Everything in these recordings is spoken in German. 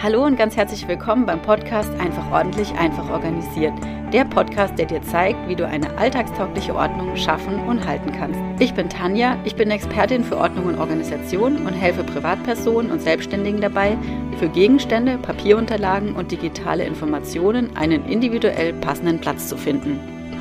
Hallo und ganz herzlich willkommen beim Podcast Einfach ordentlich, einfach organisiert. Der Podcast, der dir zeigt, wie du eine alltagstaugliche Ordnung schaffen und halten kannst. Ich bin Tanja, ich bin Expertin für Ordnung und Organisation und helfe Privatpersonen und Selbstständigen dabei, für Gegenstände, Papierunterlagen und digitale Informationen einen individuell passenden Platz zu finden.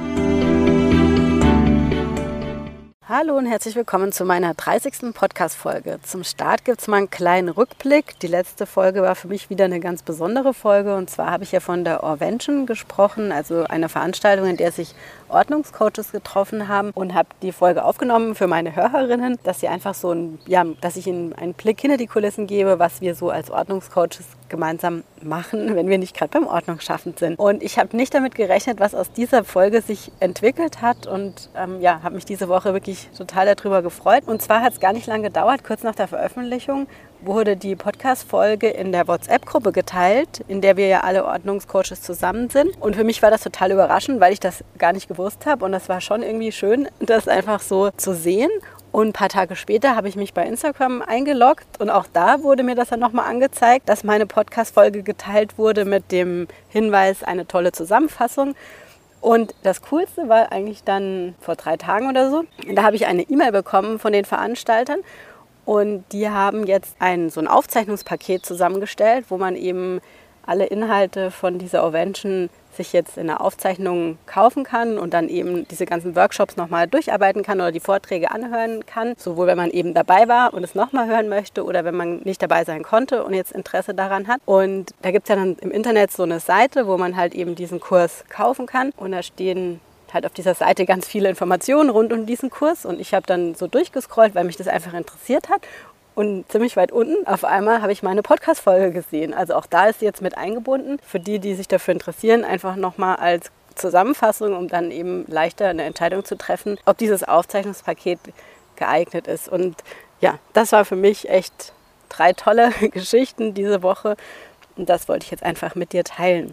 Hallo und herzlich willkommen zu meiner 30. Podcast-Folge. Zum Start gibt es mal einen kleinen Rückblick. Die letzte Folge war für mich wieder eine ganz besondere Folge. Und zwar habe ich ja von der Orvention gesprochen, also einer Veranstaltung, in der sich Ordnungscoaches getroffen haben, und habe die Folge aufgenommen für meine Hörerinnen, dass sie einfach dass ich ihnen einen Blick hinter die Kulissen gebe, was wir so als Ordnungscoaches gemeinsam machen, wenn wir nicht gerade beim Ordnungsschaffen sind. Und ich habe nicht damit gerechnet, was aus dieser Folge sich entwickelt hat, und habe mich diese Woche wirklich total darüber gefreut. Und zwar hat es gar nicht lange gedauert, kurz nach der Veröffentlichung wurde die Podcast-Folge in der WhatsApp-Gruppe geteilt, in der wir ja alle Ordnungscoaches zusammen sind. Und für mich war das total überraschend, weil ich das gar nicht gewusst habe. Und das war schon irgendwie schön, das einfach so zu sehen. Und ein paar Tage später habe ich mich bei Instagram eingeloggt, und auch da wurde mir das dann nochmal angezeigt, dass meine Podcast-Folge geteilt wurde mit dem Hinweis, eine tolle Zusammenfassung. Und das Coolste war eigentlich dann vor 3 Tagen oder so, da habe ich eine E-Mail bekommen von den Veranstaltern, und die haben jetzt so ein Aufzeichnungspaket zusammengestellt, wo man eben alle Inhalte von dieser Orvention sich jetzt in der Aufzeichnung kaufen kann und dann eben diese ganzen Workshops nochmal durcharbeiten kann oder die Vorträge anhören kann. Sowohl wenn man eben dabei war und es nochmal hören möchte oder wenn man nicht dabei sein konnte und jetzt Interesse daran hat. Und da gibt es ja dann im Internet so eine Seite, wo man halt eben diesen Kurs kaufen kann, und da stehen halt auf dieser Seite ganz viele Informationen rund um diesen Kurs, und ich habe dann so durchgescrollt, weil mich das einfach interessiert hat. Und ziemlich weit unten, auf einmal habe ich meine Podcast-Folge gesehen. Also auch da ist sie jetzt mit eingebunden. Für die, die sich dafür interessieren, einfach nochmal als Zusammenfassung, um dann eben leichter eine Entscheidung zu treffen, ob dieses Aufzeichnungspaket geeignet ist. Und ja, das war für mich echt 3 tolle Geschichten diese Woche. Und das wollte ich jetzt einfach mit dir teilen.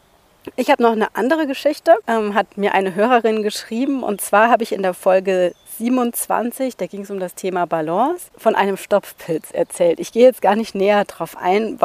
Ich habe noch eine andere Geschichte, hat mir eine Hörerin geschrieben, und zwar habe ich in der Folge 27, da ging es um das Thema Balance, von einem Stopfpilz erzählt. Ich gehe jetzt gar nicht näher darauf ein,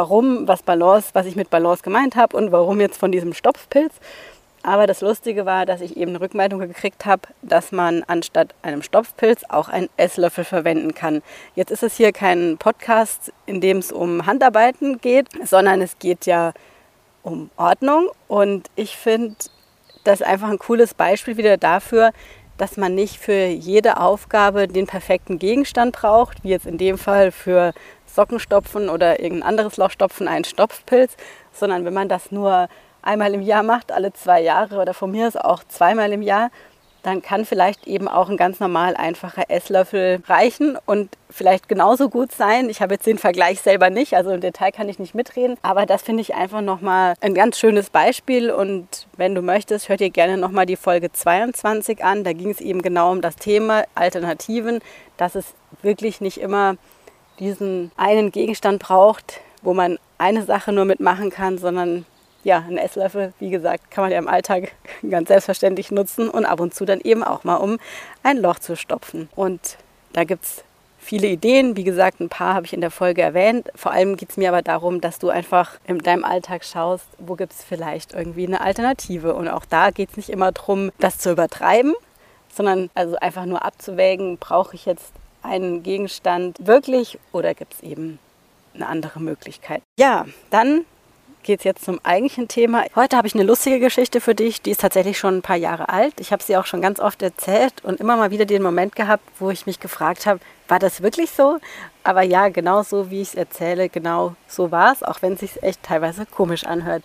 was ich mit Balance gemeint habe und warum jetzt von diesem Stopfpilz. Aber das Lustige war, dass ich eben eine Rückmeldung gekriegt habe, dass man anstatt einem Stopfpilz auch einen Esslöffel verwenden kann. Jetzt ist es hier kein Podcast, in dem es um Handarbeiten geht, sondern es geht ja um Ordnung, und ich finde das einfach ein cooles Beispiel wieder dafür, dass man nicht für jede Aufgabe den perfekten Gegenstand braucht, wie jetzt in dem Fall für Sockenstopfen oder irgendein anderes Lochstopfen einen Stopfpilz, sondern wenn man das nur einmal im Jahr macht, alle 2 Jahre oder von mir aus auch 2-mal im Jahr, dann kann vielleicht eben auch ein ganz normal einfacher Esslöffel reichen und vielleicht genauso gut sein. Ich habe jetzt den Vergleich selber nicht, also im Detail kann ich nicht mitreden, aber das finde ich einfach nochmal ein ganz schönes Beispiel, und wenn du möchtest, hört dir gerne nochmal die Folge 22 an. Da ging es eben genau um das Thema Alternativen, dass es wirklich nicht immer diesen einen Gegenstand braucht, wo man eine Sache nur mitmachen kann, sondern ja, einen Esslöffel, wie gesagt, kann man ja im Alltag ganz selbstverständlich nutzen und ab und zu dann eben auch mal, um ein Loch zu stopfen. Und da gibt es viele Ideen. Wie gesagt, ein paar habe ich in der Folge erwähnt. Vor allem geht es mir aber darum, dass du einfach in deinem Alltag schaust, wo gibt es vielleicht irgendwie eine Alternative. Und auch da geht es nicht immer darum, das zu übertreiben, sondern also einfach nur abzuwägen, brauche ich jetzt einen Gegenstand wirklich oder gibt es eben eine andere Möglichkeit. Ja, dann geht es jetzt zum eigentlichen Thema. Heute habe ich eine lustige Geschichte für dich, die ist tatsächlich schon ein paar Jahre alt. Ich habe sie auch schon ganz oft erzählt und immer mal wieder den Moment gehabt, wo ich mich gefragt habe, war das wirklich so? Aber ja, genau so, wie ich es erzähle, genau so war es, auch wenn es sich echt teilweise komisch anhört.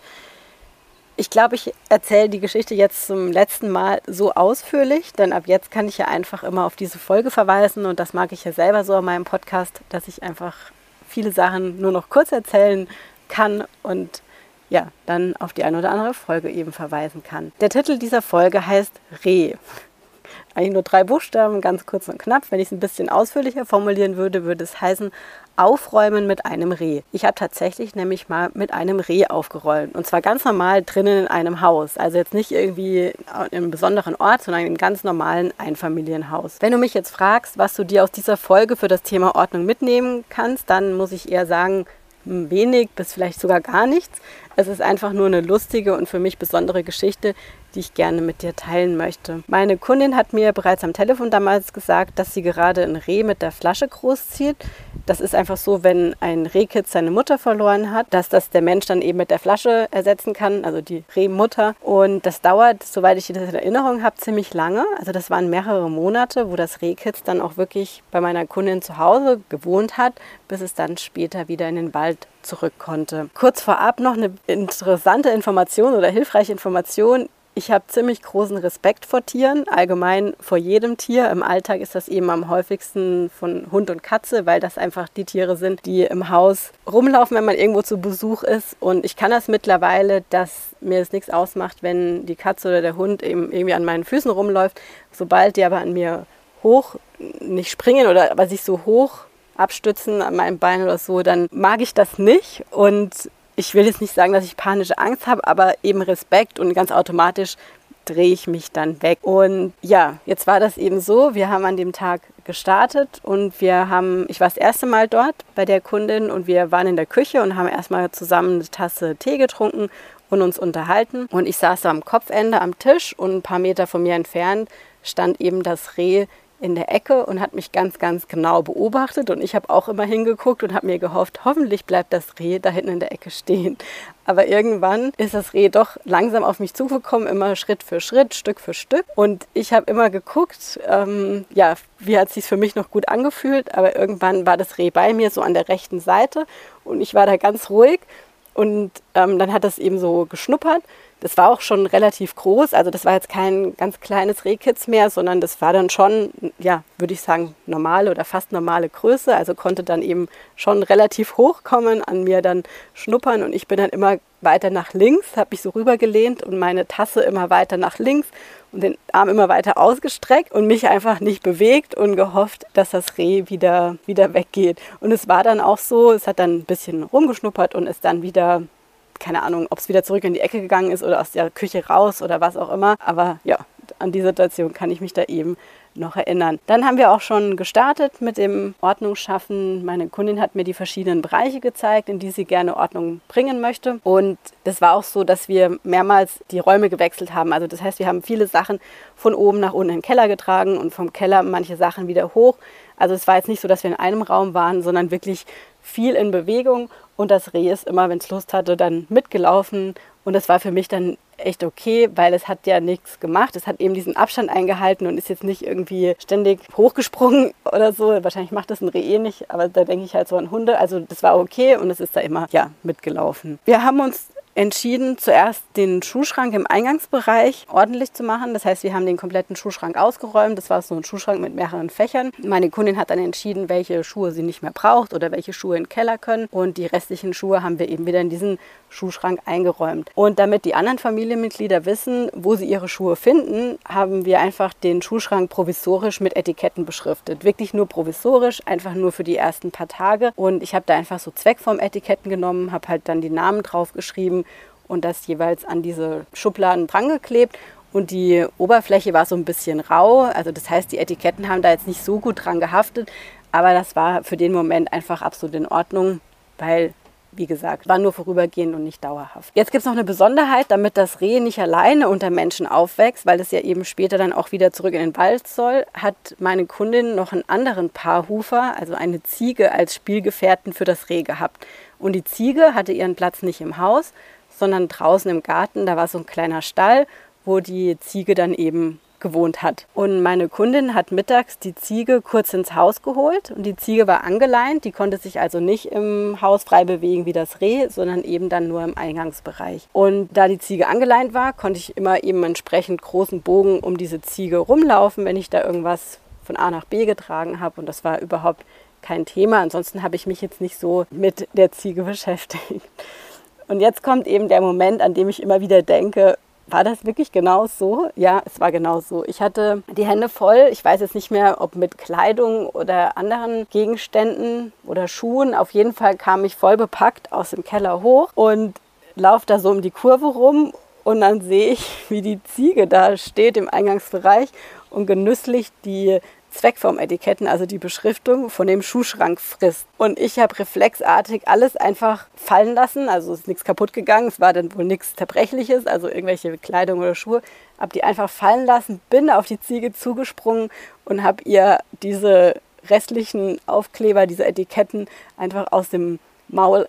Ich glaube, ich erzähle die Geschichte jetzt zum letzten Mal so ausführlich, denn ab jetzt kann ich ja einfach immer auf diese Folge verweisen, und das mag ich ja selber so an meinem Podcast, dass ich einfach viele Sachen nur noch kurz erzählen kann und ja, dann auf die eine oder andere Folge eben verweisen kann. Der Titel dieser Folge heißt Reh. Eigentlich nur 3 Buchstaben, ganz kurz und knapp. Wenn ich es ein bisschen ausführlicher formulieren würde, würde es heißen, Aufräumen mit einem Reh. Ich habe tatsächlich nämlich mal mit einem Reh aufgeräumt. Und zwar ganz normal drinnen in einem Haus. Also jetzt nicht irgendwie in einem besonderen Ort, sondern in einem ganz normalen Einfamilienhaus. Wenn du mich jetzt fragst, was du dir aus dieser Folge für das Thema Ordnung mitnehmen kannst, dann muss ich eher sagen, wenig bis vielleicht sogar gar nichts. Es ist einfach nur eine lustige und für mich besondere Geschichte, die ich gerne mit dir teilen möchte. Meine Kundin hat mir bereits am Telefon damals gesagt, dass sie gerade ein Reh mit der Flasche großzieht. Das ist einfach so, wenn ein Rehkitz seine Mutter verloren hat, dass das der Mensch dann eben mit der Flasche ersetzen kann, also die Rehmutter. Und das dauert, soweit ich das in Erinnerung habe, ziemlich lange. Also das waren mehrere Monate, wo das Rehkitz dann auch wirklich bei meiner Kundin zu Hause gewohnt hat, bis es dann später wieder in den Wald zurück konnte. Kurz vorab noch eine interessante Information oder hilfreiche Information. Ich habe ziemlich großen Respekt vor Tieren, allgemein vor jedem Tier. Im Alltag ist das eben am häufigsten von Hund und Katze, weil das einfach die Tiere sind, die im Haus rumlaufen, wenn man irgendwo zu Besuch ist. Und ich kann das mittlerweile, dass mir es nichts ausmacht, wenn die Katze oder der Hund eben irgendwie an meinen Füßen rumläuft. Sobald die aber an mir hoch, nicht springen oder aber sich so hoch abstützen an meinem Bein oder so, dann mag ich das nicht. Und ich will jetzt nicht sagen, dass ich panische Angst habe, aber eben Respekt und ganz automatisch drehe ich mich dann weg. Und ja, jetzt war das eben so, wir haben an dem Tag gestartet und ich war das erste Mal dort bei der Kundin und wir waren in der Küche und haben erstmal zusammen eine Tasse Tee getrunken und uns unterhalten. Und ich saß so am Kopfende am Tisch und ein paar Meter von mir entfernt stand eben das Reh in der Ecke und hat mich ganz, ganz genau beobachtet und ich habe auch immer hingeguckt und habe mir gehofft, hoffentlich bleibt das Reh da hinten in der Ecke stehen. Aber irgendwann ist das Reh doch langsam auf mich zugekommen, immer Schritt für Schritt, Stück für Stück und ich habe immer geguckt, wie hat es sich für mich noch gut angefühlt, aber irgendwann war das Reh bei mir so an der rechten Seite und ich war da ganz ruhig und dann hat das eben so geschnuppert. Das war auch schon relativ groß, also das war jetzt kein ganz kleines Rehkitz mehr, sondern das war dann schon, ja, würde ich sagen, normale oder fast normale Größe, also konnte dann eben schon relativ hoch kommen, an mir dann schnuppern und ich bin dann immer weiter nach links, habe mich so rübergelehnt und meine Tasse immer weiter nach links und den Arm immer weiter ausgestreckt und mich einfach nicht bewegt und gehofft, dass das Reh wieder weggeht. Und es war dann auch so, es hat dann ein bisschen rumgeschnuppert und ist dann wieder, keine Ahnung, ob es wieder zurück in die Ecke gegangen ist oder aus der Küche raus oder was auch immer. Aber ja, an die Situation kann ich mich da eben noch erinnern. Dann haben wir auch schon gestartet mit dem Ordnungsschaffen. Meine Kundin hat mir die verschiedenen Bereiche gezeigt, in die sie gerne Ordnung bringen möchte. Und das war auch so, dass wir mehrmals die Räume gewechselt haben. Also das heißt, wir haben viele Sachen von oben nach unten in den Keller getragen und vom Keller manche Sachen wieder hoch. Also es war jetzt nicht so, dass wir in einem Raum waren, sondern wirklich viel in Bewegung. Und das Reh ist immer, wenn es Lust hatte, dann mitgelaufen. Und das war für mich dann echt okay, weil es hat ja nichts gemacht. Es hat eben diesen Abstand eingehalten und ist jetzt nicht irgendwie ständig hochgesprungen oder so. Wahrscheinlich macht das ein Reh eh nicht, aber da denke ich halt so an Hunde. Also das war okay und es ist da immer mitgelaufen. Wir haben uns entschieden, zuerst den Schuhschrank im Eingangsbereich ordentlich zu machen. Das heißt, wir haben den kompletten Schuhschrank ausgeräumt. Das war so ein Schuhschrank mit mehreren Fächern. Meine Kundin hat dann entschieden, welche Schuhe sie nicht mehr braucht oder welche Schuhe in den Keller können. Und die restlichen Schuhe haben wir eben wieder in diesen Schuhschrank eingeräumt. Und damit die anderen Familienmitglieder wissen, wo sie ihre Schuhe finden, haben wir einfach den Schuhschrank provisorisch mit Etiketten beschriftet. Wirklich nur provisorisch, einfach nur für die ersten paar Tage. Und ich habe da einfach so Zweckform-Etiketten genommen, habe halt dann die Namen drauf geschrieben und das jeweils an diese Schubladen dran geklebt. Und die Oberfläche war so ein bisschen rau. Also das heißt, die Etiketten haben da jetzt nicht so gut dran gehaftet. Aber das war für den Moment einfach absolut in Ordnung, weil, wie gesagt, war nur vorübergehend und nicht dauerhaft. Jetzt gibt es noch eine Besonderheit, damit das Reh nicht alleine unter Menschen aufwächst, weil es ja eben später dann auch wieder zurück in den Wald soll, hat meine Kundin noch einen anderen Paarhufer, also eine Ziege als Spielgefährten für das Reh gehabt. Und die Ziege hatte ihren Platz nicht im Haus, sondern draußen im Garten. Da war so ein kleiner Stall, wo die Ziege dann eben gewohnt hat. Und meine Kundin hat mittags die Ziege kurz ins Haus geholt und die Ziege war angeleint. Die konnte sich also nicht im Haus frei bewegen wie das Reh, sondern eben dann nur im Eingangsbereich. Und da die Ziege angeleint war, konnte ich immer eben entsprechend großen Bogen um diese Ziege rumlaufen, wenn ich da irgendwas von A nach B getragen habe. Und das war überhaupt kein Thema. Ansonsten habe ich mich jetzt nicht so mit der Ziege beschäftigt. Und jetzt kommt eben der Moment, an dem ich immer wieder denke, war das wirklich genau so? Ja, es war genau so. Ich hatte die Hände voll. Ich weiß jetzt nicht mehr, ob mit Kleidung oder anderen Gegenständen oder Schuhen. Auf jeden Fall kam ich voll bepackt aus dem Keller hoch und laufe da so um die Kurve rum. Und dann sehe ich, wie die Ziege da steht im Eingangsbereich und genüsslich die Zweckformetiketten, also die Beschriftung von dem Schuhschrank frisst. Und ich habe reflexartig alles einfach fallen lassen, also ist nichts kaputt gegangen, es war dann wohl nichts Zerbrechliches, also irgendwelche Kleidung oder Schuhe, habe die einfach fallen lassen, bin auf die Ziege zugesprungen und habe ihr diese restlichen Aufkleber, diese Etiketten einfach aus dem Maul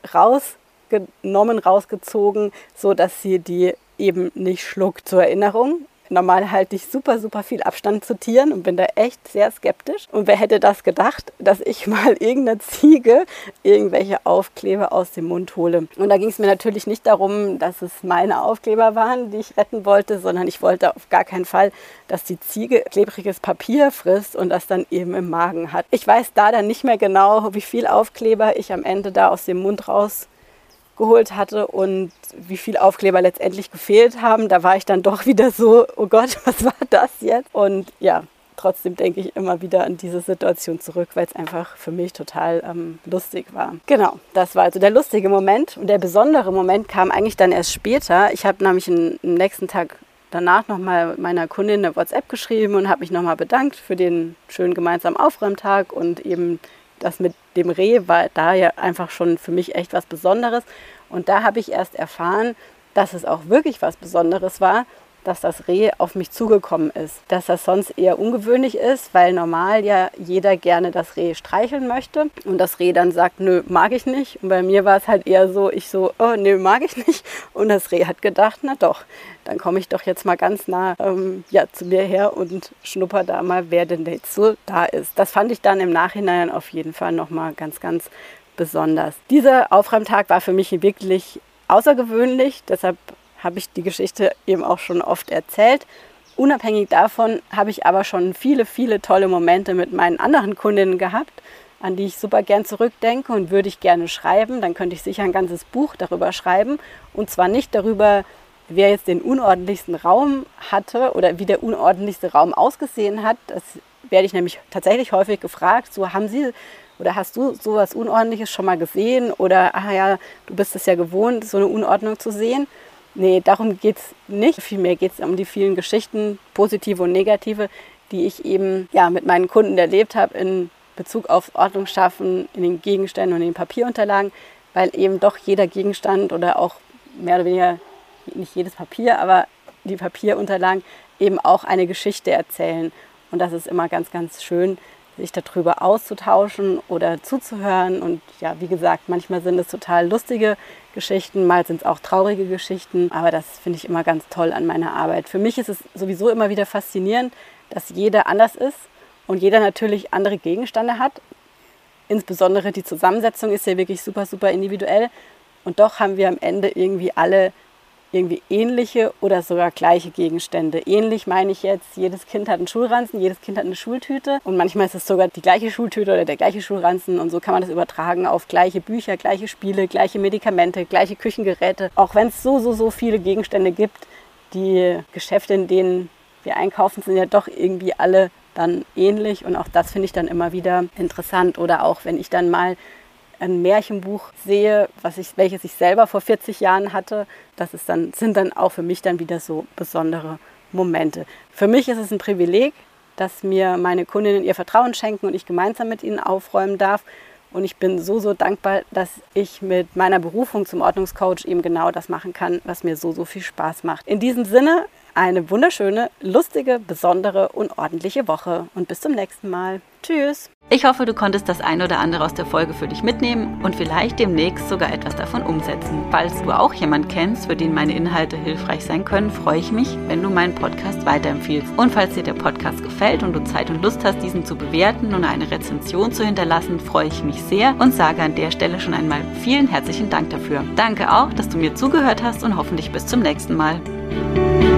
rausgezogen, sodass sie die eben nicht schluckt. Zur Erinnerung, normal halte ich super viel Abstand zu Tieren und bin da echt sehr skeptisch. Und wer hätte das gedacht, dass ich mal irgendeiner Ziege irgendwelche Aufkleber aus dem Mund hole. Und da ging es mir natürlich nicht darum, dass es meine Aufkleber waren, die ich retten wollte, sondern ich wollte auf gar keinen Fall, dass die Ziege klebriges Papier frisst und das dann eben im Magen hat. Ich weiß da dann nicht mehr genau, wie viel Aufkleber ich am Ende da aus dem Mund rausgeholt hatte und wie viel Aufkleber letztendlich gefehlt haben. Da war ich dann doch wieder so, oh Gott, was war das jetzt? Und ja, trotzdem denke ich immer wieder an diese Situation zurück, weil es einfach für mich total lustig war. Genau, das war also der lustige Moment. Und der besondere Moment kam eigentlich dann erst später. Ich habe nämlich am nächsten Tag danach nochmal meiner Kundin eine WhatsApp geschrieben und habe mich nochmal bedankt für den schönen gemeinsamen Aufräumtag und eben das mit dem Reh war da ja einfach schon für mich echt was Besonderes. Und da habe ich erst erfahren, dass es auch wirklich was Besonderes war, dass das Reh auf mich zugekommen ist. Dass das sonst eher ungewöhnlich ist, weil normal ja jeder gerne das Reh streicheln möchte. Und das Reh dann sagt, nö, mag ich nicht. Und bei mir war es halt eher so, oh, nö, mag ich nicht. Und das Reh hat gedacht, na doch, dann komme ich doch jetzt mal ganz nah zu mir her und schnupper da mal, wer denn jetzt so da ist. Das fand ich dann im Nachhinein auf jeden Fall nochmal ganz besonders. Dieser Aufräumtag war für mich wirklich außergewöhnlich, deshalb habe ich die Geschichte eben auch schon oft erzählt. Unabhängig davon habe ich aber schon viele tolle Momente mit meinen anderen Kundinnen gehabt, an die ich super gern zurückdenke und würde ich gerne schreiben. Dann könnte ich sicher ein ganzes Buch darüber schreiben. Und zwar nicht darüber, wer jetzt den unordentlichsten Raum hatte oder wie der unordentlichste Raum ausgesehen hat. Das werde ich nämlich tatsächlich häufig gefragt. So, haben Sie oder hast du sowas Unordentliches schon mal gesehen? Oder, ach ja, du bist es ja gewohnt, so eine Unordnung zu sehen. Nee, darum geht es nicht. Vielmehr geht es um die vielen Geschichten, positive und negative, die ich eben mit meinen Kunden erlebt habe in Bezug auf Ordnung schaffen, in den Gegenständen und in den Papierunterlagen, weil eben doch jeder Gegenstand oder auch mehr oder weniger, nicht jedes Papier, aber die Papierunterlagen eben auch eine Geschichte erzählen. Und das ist immer ganz schön, sich darüber auszutauschen oder zuzuhören. Und ja, wie gesagt, manchmal sind es total lustige Geschichten, mal sind es auch traurige Geschichten. Aber das finde ich immer ganz toll an meiner Arbeit. Für mich ist es sowieso immer wieder faszinierend, dass jeder anders ist und jeder natürlich andere Gegenstände hat. Insbesondere die Zusammensetzung ist ja wirklich super individuell. Und doch haben wir am Ende irgendwie alle irgendwie ähnliche oder sogar gleiche Gegenstände. Ähnlich meine ich jetzt, jedes Kind hat einen Schulranzen, jedes Kind hat eine Schultüte und manchmal ist es sogar die gleiche Schultüte oder der gleiche Schulranzen und so kann man das übertragen auf gleiche Bücher, gleiche Spiele, gleiche Medikamente, gleiche Küchengeräte. Auch wenn es so viele Gegenstände gibt, die Geschäfte, in denen wir einkaufen, sind ja doch irgendwie alle dann ähnlich und auch das finde ich dann immer wieder interessant. Oder auch wenn ich dann mal ein Märchenbuch sehe, welches ich selber vor 40 Jahren hatte, sind dann auch für mich dann wieder so besondere Momente. Für mich ist es ein Privileg, dass mir meine Kundinnen ihr Vertrauen schenken und ich gemeinsam mit ihnen aufräumen darf. Und ich bin so dankbar, dass ich mit meiner Berufung zum Ordnungscoach eben genau das machen kann, was mir so viel Spaß macht. In diesem Sinne eine wunderschöne, lustige, besondere und ordentliche Woche und bis zum nächsten Mal. Tschüss! Ich hoffe, du konntest das ein oder andere aus der Folge für dich mitnehmen und vielleicht demnächst sogar etwas davon umsetzen. Falls du auch jemanden kennst, für den meine Inhalte hilfreich sein können, freue ich mich, wenn du meinen Podcast weiterempfiehlst. Und falls dir der Podcast gefällt und du Zeit und Lust hast, diesen zu bewerten und eine Rezension zu hinterlassen, freue ich mich sehr und sage an der Stelle schon einmal vielen herzlichen Dank dafür. Danke auch, dass du mir zugehört hast und hoffentlich bis zum nächsten Mal.